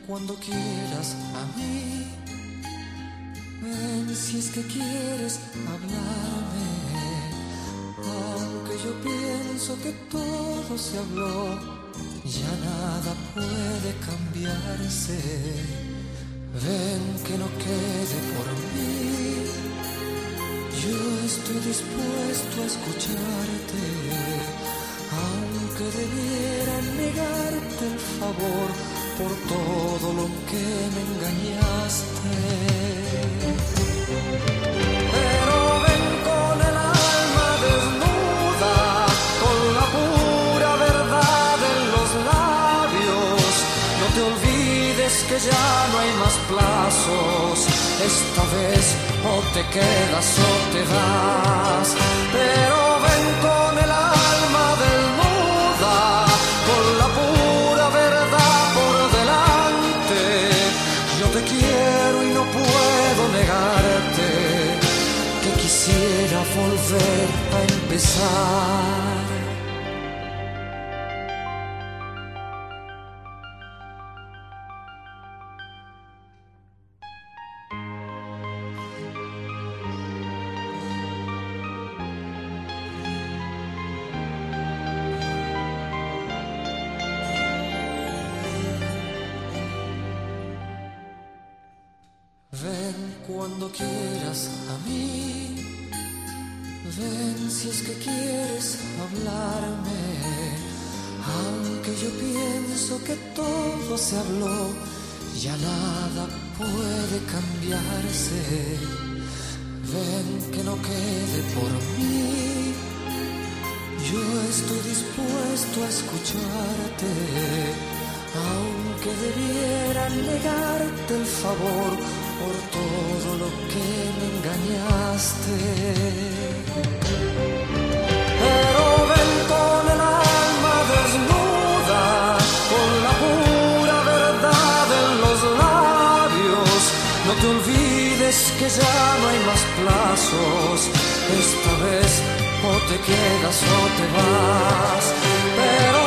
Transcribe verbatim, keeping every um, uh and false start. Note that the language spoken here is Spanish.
cuando quieras a mí. Ven si es que quieres hablarme, aunque yo pienso que todo se habló, ya nada puede cambiarse. Ven que no quede por mí, yo estoy dispuesto a escucharte, aunque debiera negarte el favor por todo lo que me engañaste. Pero ven con el alma desnuda, con la pura verdad en los labios. No te olvides que ya no hay más plazos. Esta vez o te quedas o te vas. Pero ven con el alma desnuda, con la pura verdad por delante. Yo te quiero y no puedo negarte que quisiera volver a empezar. Ven cuando quieras a mí, ven si es que quieres hablarme, aunque yo pienso que todo se habló, ya nada puede cambiarse. Ven que no quede por mí, yo estoy dispuesto a escucharte, aunque debiera negarte el favor por todo lo que me engañaste. Pero ven con el alma desnuda, con la pura verdad en los labios. No te olvides que ya no hay más plazos. Esta vez o te quedas o te vas. Pero